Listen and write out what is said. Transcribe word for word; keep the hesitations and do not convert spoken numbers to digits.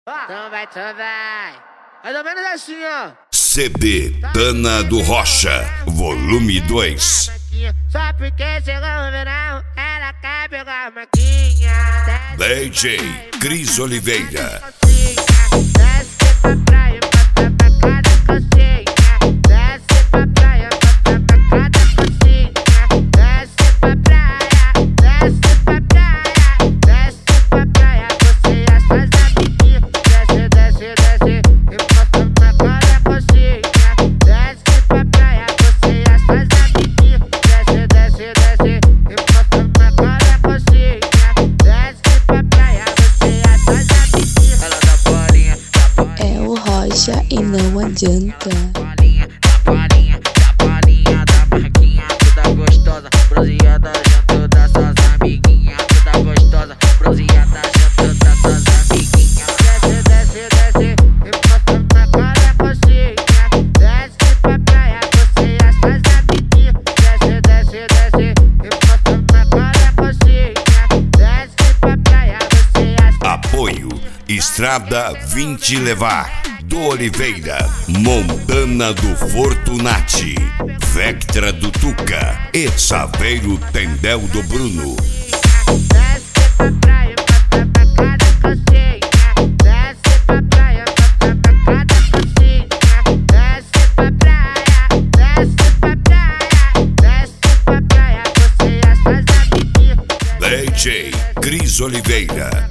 Então vai, então vai. Mais ou menos assim, ó. C D Tana do Rocha, volume dois. Só porque chegou o verão, ela quer pegar a maquinha. D J Cris Oliveira. Desce pra praia, bota pra cada coxinha. Desce pra praia, bota pra cada coxinha. Desce pra praia, desce pra praia. Desce pra praia, você e as suas amiguinhas. Desce, desce, desce, e mostra pra cada coxinha. Desce pra praia, você e as suas amiguinhas. Desce, desce, desce, e mostra pra cada coxinha. Desce pra praia, você e as suas amiguinhas. Ela dá bolinha, dá bolinha. É o Rocha e não adianta. Bolinha, da bolinha, da bolinha, da marquinha, toda gostosa, bronzeada junto das suas amiguinhas, toda gostosa, bronzeada junto das suas amiguinhas. Desce, desce, desce, e mostra pra cada coxinha. Desce pra praia, você e as suas amiguinhas. Desce, desce, desce, e mostra pra cada coxinha. Desce pra praia, você e as suas Apoio Estrada vinte Levar do Oliveira, Montana do Fortunati, Vectra do Tuca e Saveiro Tendel do Bruno. Desce pra praia, bota pra cada coxinha. Desce pra praia, bota pra cada coxinha. Desce pra praia, desce pra praia. Desce pra praia, você e as suas amiguinhas. D J Cris Oliveira.